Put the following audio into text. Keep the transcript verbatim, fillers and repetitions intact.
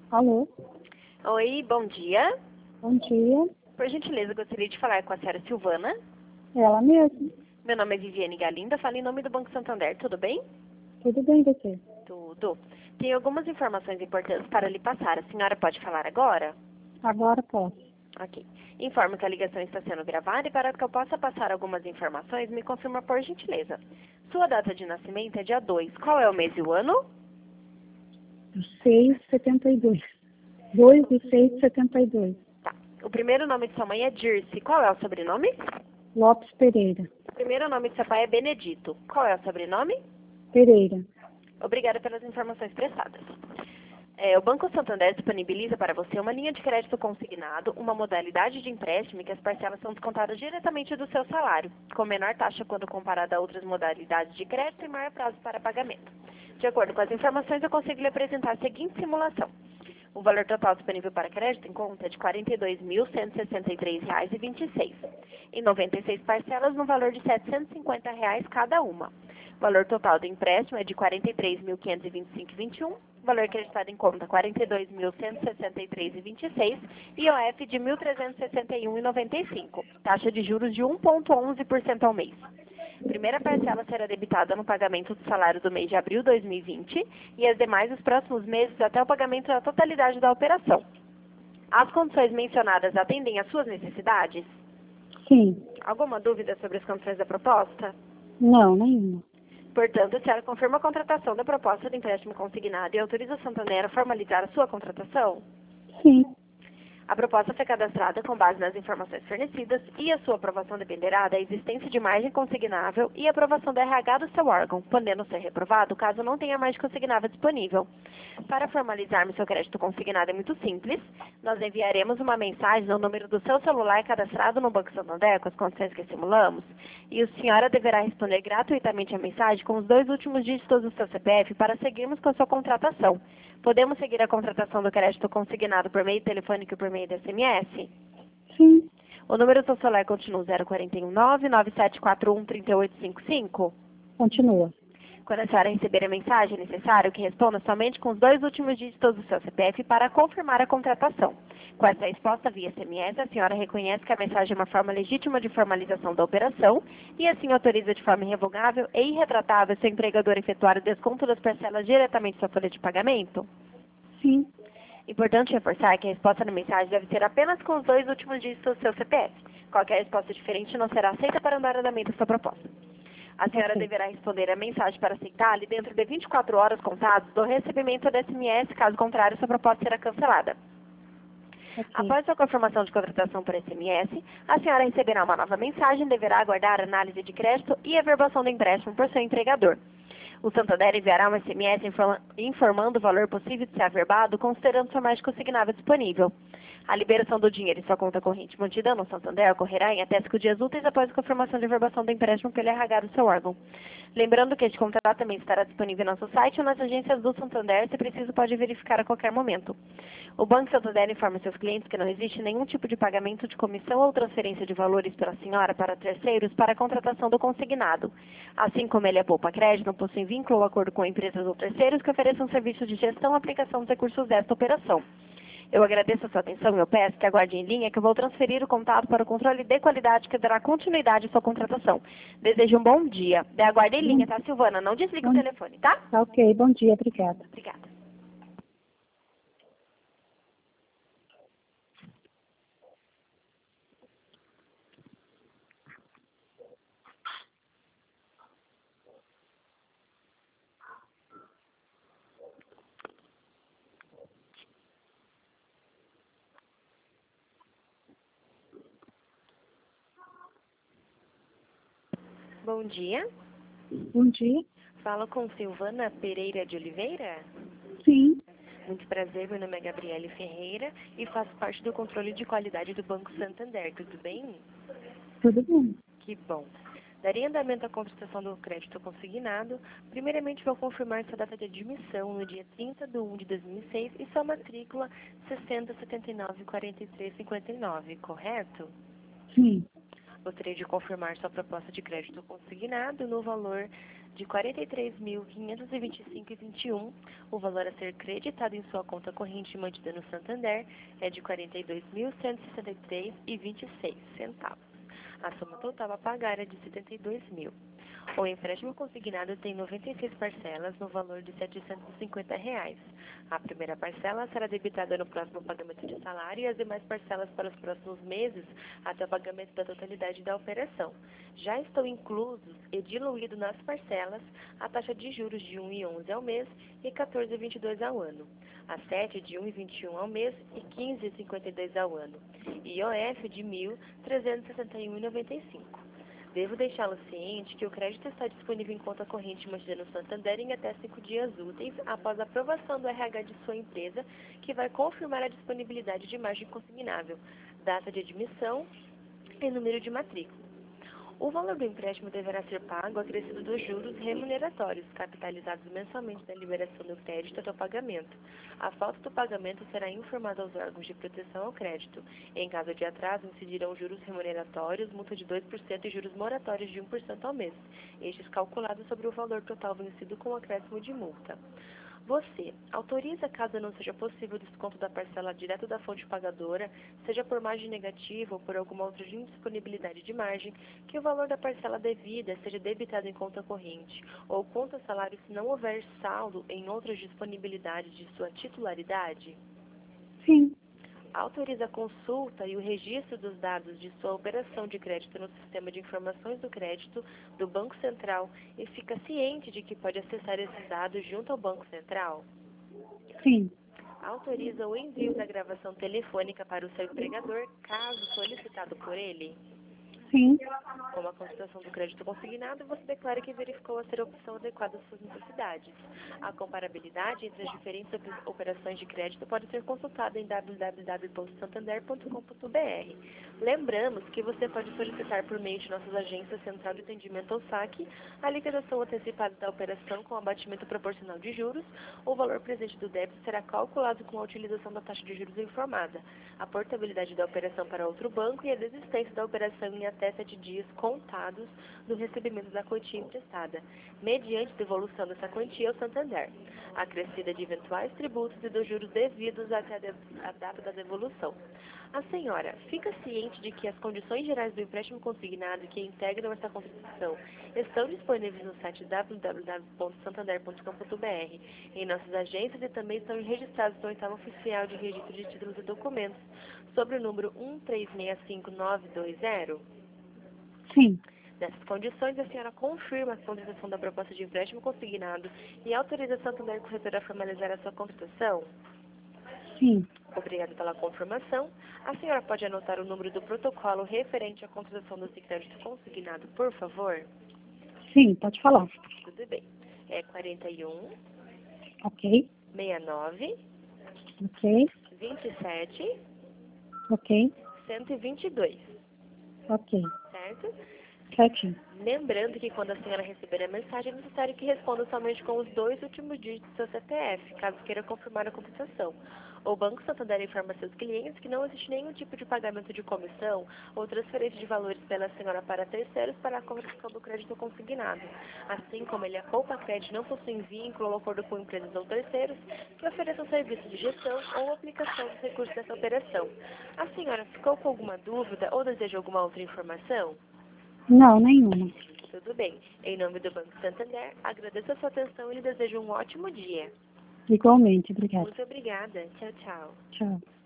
Alô, Oi, bom dia. bom dia. Por gentileza, gostaria de falar com a senhora Silvana. Ela mesma. Meu nome é Viviane Galinda, falo em nome do Banco Santander, tudo bem? Tudo bem, você? Tudo. Tenho algumas informações importantes para lhe passar. A senhora pode falar agora? Agora posso. Ok. Informo que a ligação está sendo gravada e para que eu possa passar algumas informações, me confirma por gentileza. Sua data de nascimento é dia dois. Qual é o mês e o ano? seis setenta e dois. dois de seis de setenta e dois. Tá. O primeiro nome de sua mãe é Dirce. Qual é o sobrenome? Lopes Pereira. O primeiro nome de seu pai é Benedito. Qual é o sobrenome? Pereira. Obrigada pelas informações prestadas. É, o Banco Santander disponibiliza para você uma linha de crédito consignado, uma modalidade de empréstimo em que as parcelas são descontadas diretamente do seu salário, com menor taxa quando comparada a outras modalidades de crédito e maior prazo para pagamento. De acordo com as informações, eu consigo lhe apresentar a seguinte simulação. O valor total disponível para crédito em conta é de quarenta e dois mil cento e sessenta e três reais e vinte e seis centavos, em noventa e seis parcelas no valor de setecentos e cinquenta reais cada uma. O valor total do empréstimo é de quarenta e três mil quinhentos e vinte e cinco reais e vinte e um centavos, valor acreditado em conta quarenta e dois mil cento e sessenta e três reais e vinte e seis centavos, e I O F de mil trezentos e sessenta e um reais e noventa e cinco centavos, taxa de juros de um vírgula onze por cento ao mês. Primeira parcela será debitada no pagamento do salário do mês de abril de dois mil e vinte e as demais nos próximos meses até o pagamento da totalidade da operação. As condições mencionadas atendem às suas necessidades? Sim. Alguma dúvida sobre as condições da proposta? Não, nenhuma. Portanto, a senhora confirma a contratação da proposta de empréstimo consignado e autoriza a Santander a formalizar a sua contratação? Sim. A proposta foi cadastrada com base nas informações fornecidas e a sua aprovação dependerá da existência de margem consignável e aprovação do R H do seu órgão, podendo ser reprovado caso não tenha margem consignável disponível. Para formalizarmos seu crédito consignado é muito simples. Nós enviaremos uma mensagem no número do seu celular cadastrado no Banco Santander com as condições que simulamos e a senhora deverá responder gratuitamente a mensagem com os dois últimos dígitos do seu C P F para seguirmos com a sua contratação. Podemos seguir a contratação do crédito consignado por meio telefônico e por meio de S M S? Sim. O número do seu celular continua zero quatro um nove, nove sete quatro um, três oito cinco cinco? Continua. Quando a senhora receber a mensagem, é necessário que responda somente com os dois últimos dígitos do seu C P F para confirmar a contratação. Com essa resposta via S M S, a senhora reconhece que a mensagem é uma forma legítima de formalização da operação e assim autoriza de forma irrevogável e irretratável seu empregador a efetuar o desconto das parcelas diretamente da sua folha de pagamento? Sim. Importante reforçar que a resposta na mensagem deve ser apenas com os dois últimos dígitos do seu C P F. Qualquer resposta diferente não será aceita para andar andamento da sua proposta. A senhora Ok. deverá responder a mensagem para aceitar-lhe dentro de vinte e quatro horas contadas do recebimento da S M S, caso contrário, sua proposta será cancelada. Ok. Após a confirmação de contratação por S M S, a senhora receberá uma nova mensagem e deverá aguardar a análise de crédito e a verbação do empréstimo por seu empregador. O Santander enviará um S M S informa- informando o valor possível de ser averbado, considerando sua margem consignável disponível. A liberação do dinheiro em sua conta corrente mantida no Santander ocorrerá em até cinco dias úteis após a confirmação de verbação do empréstimo pelo R H do seu órgão. Lembrando que este contrato também estará disponível no nosso site ou nas agências do Santander, se preciso pode verificar a qualquer momento. O Banco Santander informa seus clientes que não existe nenhum tipo de pagamento de comissão ou transferência de valores pela senhora para terceiros para a contratação do consignado. Assim como ele é poupa crédito, não possui vínculo ou acordo com empresas ou terceiros que ofereçam serviços de gestão e aplicação dos recursos desta operação. Eu agradeço a sua atenção e eu peço que aguarde em linha que eu vou transferir o contato para o controle de qualidade que dará continuidade à sua contratação. Desejo um bom dia. De aguarde em linha, tá, Silvana? Não desliga o Bom- telefone, tá? Tá ok. Bom dia. Obrigada. Obrigada. Bom dia. Bom dia. Falo com Silvana Pereira de Oliveira. Sim. Muito prazer, meu nome é Gabriele Ferreira e faço parte do controle de qualidade do Banco Santander, tudo bem? Tudo bem. Que bom. Daria andamento à contratação do crédito consignado. Primeiramente, vou confirmar sua data de admissão no dia trinta de um de dois mil e seis e sua matrícula sessenta, setenta e nove, quarenta e três, cinquenta e nove, correto? Sim. Gostaria de confirmar sua proposta de crédito consignado no valor de quarenta e três mil, quinhentos e vinte e cinco reais e vinte e um centavos. O valor a ser creditado em sua conta corrente mantida no Santander é de quarenta e dois mil, cento e sessenta e três reais e vinte e seis centavos. A soma total a pagar é de setenta e dois mil. O empréstimo consignado tem noventa e seis parcelas no valor de setecentos e cinquenta reais. A primeira parcela será debitada no próximo pagamento de salário e as demais parcelas para os próximos meses até o pagamento da totalidade da operação. Já estão inclusos e diluídos nas parcelas a taxa de juros de um vírgula onze ao mês e quatorze vírgula vinte e dois ao ano, a sete de um vírgula vinte e um ao mês e quinze vírgula cinquenta e dois ao ano, e I O F de mil trezentos e sessenta e um reais e noventa e cinco centavos. Devo deixá-lo ciente que o crédito está disponível em conta corrente mantida no Santander em até cinco dias úteis após a aprovação do R H de sua empresa, que vai confirmar a disponibilidade de margem consignável, data de admissão e número de matrícula. O valor do empréstimo deverá ser pago acrescido dos juros remuneratórios, capitalizados mensalmente da liberação do crédito até o pagamento. A falta do pagamento será informada aos órgãos de proteção ao crédito. Em caso de atraso, incidirão juros remuneratórios, multa de dois por cento e juros moratórios de um por cento ao mês, estes calculados sobre o valor total vencido com acréscimo de multa. Você autoriza, caso não seja possível o desconto da parcela direto da fonte pagadora, seja por margem negativa ou por alguma outra indisponibilidade de margem, que o valor da parcela devida seja debitado em conta corrente ou conta salário se não houver saldo em outras disponibilidades de sua titularidade? Sim. Autoriza a consulta e o registro dos dados de sua operação de crédito no Sistema de Informações do Crédito do Banco Central e fica ciente de que pode acessar esses dados junto ao Banco Central? Sim. Autoriza o envio da gravação telefônica para o seu empregador, caso solicitado por ele? Sim. Com a consultação do crédito consignado, você declara que verificou a ser a opção adequada às suas necessidades. A comparabilidade entre as diferentes operações de crédito pode ser consultada em w w w ponto santander ponto com ponto b r. Lembramos que você pode solicitar por meio de nossas agências Central de Atendimento ou saque a liquidação antecipada da operação com abatimento proporcional de juros. O valor presente do débito será calculado com a utilização da taxa de juros informada, a portabilidade da operação para outro banco e a desistência da operação em até sete dias contados do recebimento da quantia emprestada, mediante devolução dessa quantia ao Santander, acrescida de eventuais tributos e dos juros devidos até a, de, a data da devolução. A senhora fica ciente de que as condições gerais do empréstimo consignado que integram essa constituição estão disponíveis no site w w w ponto santander ponto com ponto b r, em nossas agências, e também estão registrados no oitavo oficial de registro de títulos e documentos, sobre o número um três seis cinco nove dois zero? Sim. Nessas condições, a senhora confirma a contratação da proposta de empréstimo consignado e autoriza a Santander Corretora a formalizar a sua contratação? Sim. Obrigada pela confirmação. A senhora pode anotar o número do protocolo referente à contratação desse crédito consignado, por favor? Sim, pode falar. Tudo bem. É quarenta e um, Ok. sessenta e nove, Ok. vinte e sete, Ok. cento e vinte e dois. Ok. Certo? Certinho. Lembrando que quando a senhora receber a mensagem, é necessário que responda somente com os dois últimos dígitos do seu C P F, caso queira confirmar a contratação. O Banco Santander informa seus clientes que não existe nenhum tipo de pagamento de comissão ou transferência de valores pela senhora para terceiros para a contratação do crédito consignado, assim como ele a Poupa Crédito não possui vínculo ou acordo com empresas ou terceiros que ofereçam serviço de gestão ou aplicação dos recursos dessa operação. A senhora ficou com alguma dúvida ou deseja alguma outra informação? Não, nenhuma. Tudo bem. Em nome do Banco Santander, agradeço a sua atenção e lhe desejo um ótimo dia. Igualmente, obrigada. Muito obrigada. Tchau, tchau. Tchau.